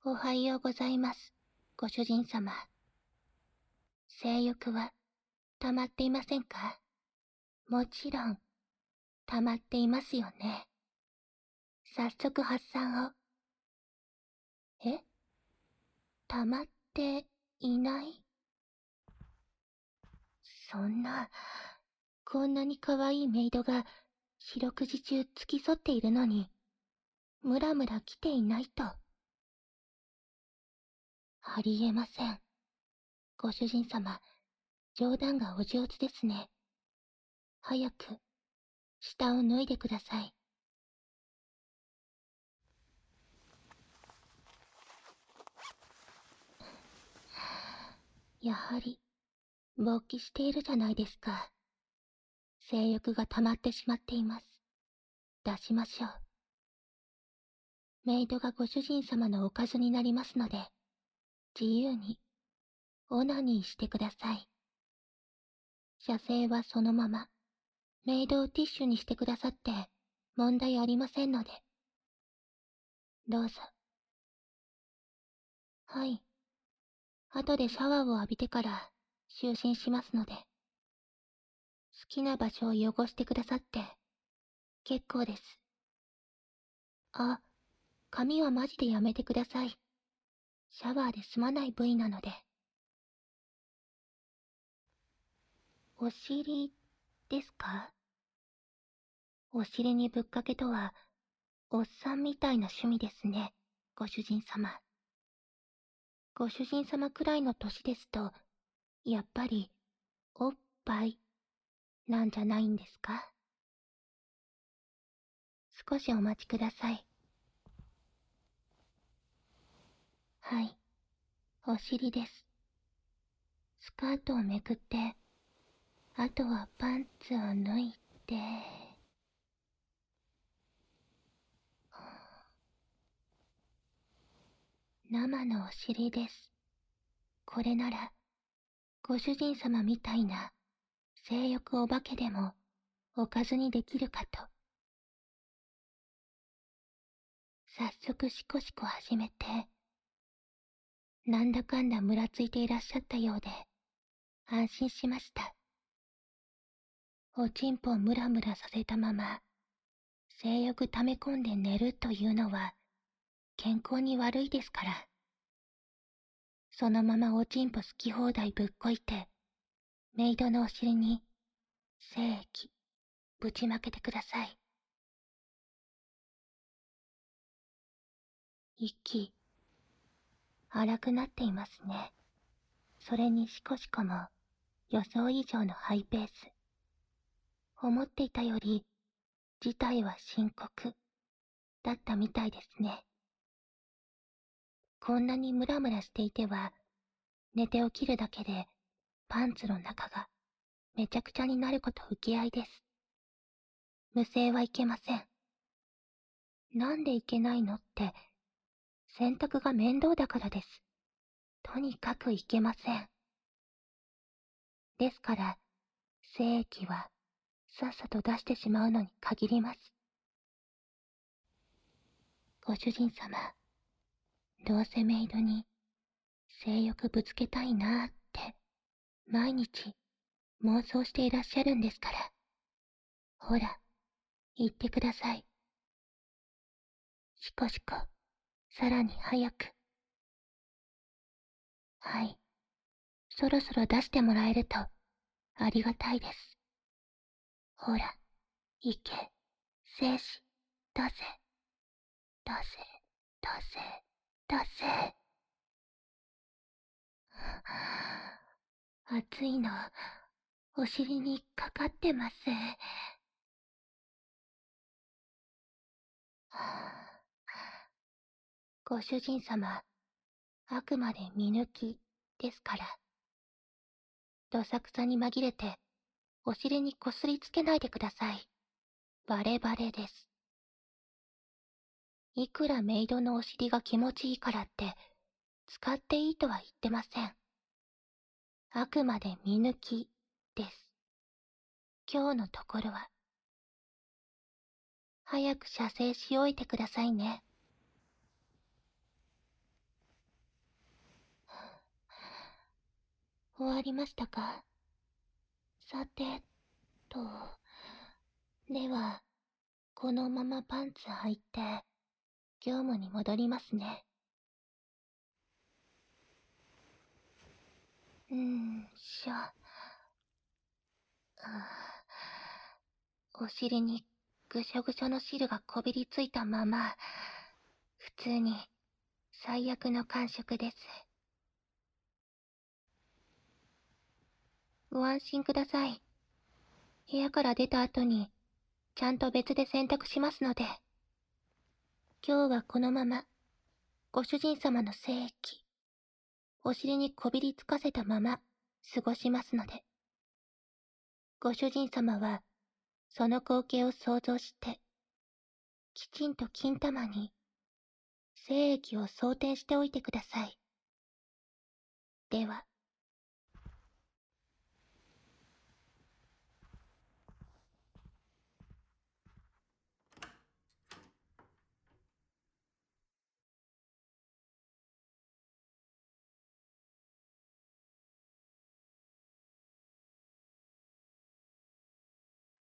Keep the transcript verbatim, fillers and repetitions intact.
おはようございます、ご主人様。性欲は溜まっていませんか？もちろん、溜まっていますよね。早速発散を。え？溜まっていない？そんな、こんなに可愛いメイドが四六時中付き添っているのに、ムラムラ来ていないと。ありえません。ご主人様、冗談がお上手ですね。早く、下を脱いでください。やはり、勃起しているじゃないですか。性欲が溜まってしまっています。出しましょう。メイドがご主人様のおかずになりますので、自由に、オナニーしてください。射精はそのまま、メイドをティッシュにしてくださって、問題ありませんので。どうぞ。はい。後でシャワーを浴びてから就寝しますので。好きな場所を汚してくださって、結構です。あ、髪はマジでやめてください。シャワーで済まない部位なので。お尻ですか？お尻にぶっかけとは、おっさんみたいな趣味ですね、ご主人様。ご主人様くらいの年ですと、やっぱり、おっぱい、なんじゃないんですか？少しお待ちください。はい、お尻です。スカートをめくって、あとはパンツを脱いで、生のお尻です。これなら、ご主人様みたいな性欲お化けでもおかずにできるかと。早速シコシコ始めて、なんだかんだムラついていらっしゃったようで、安心しました。おちんぽをムラムラさせたまま、性欲溜め込んで寝るというのは、健康に悪いですから。そのままおちんぽ好き放題ぶっこいて、メイドのお尻に、精液、ぶちまけてください。息、荒くなっていますね。それにシコシコも、予想以上のハイペース。思っていたより、事態は深刻、だったみたいですね。こんなにムラムラしていては、寝て起きるだけで、パンツの中が、めちゃくちゃになること受け合いです。無精はいけません。なんでいけないのって、洗濯が面倒だからです。とにかくいけません。ですから、精液は、さっさと出してしまうのに限ります。ご主人様、どうせメイドに、性欲ぶつけたいなーって、毎日、妄想していらっしゃるんですから。ほら、言ってください。シコシコ、さらに早く。はい。そろそろ出してもらえると、ありがたいです。ほら、いけ、精子、出せ、出せ、出せ、出せ。熱いの、お尻にかかってます。ご主人様、あくまで見抜きですから。どさくさに紛れて、お尻にこすりつけないでください。バレバレです。いくらメイドのお尻が気持ちいいからって、使っていいとは言ってません。あくまで見抜きです。今日のところは。早く射精しおいてくださいね。 終わりましたか？さてと、では、このままパンツ履いて、業務に戻りますね。うーん、しょ。お尻にぐしょぐしょの汁がこびりついたまま、普通に最悪の感触です。ご安心ください。部屋から出た後に、ちゃんと別で洗濯しますので。今日はこのまま、ご主人様の精液、お尻にこびりつかせたまま過ごしますので。ご主人様は、その光景を想像して、きちんと金玉に、精液を装填しておいてください。では。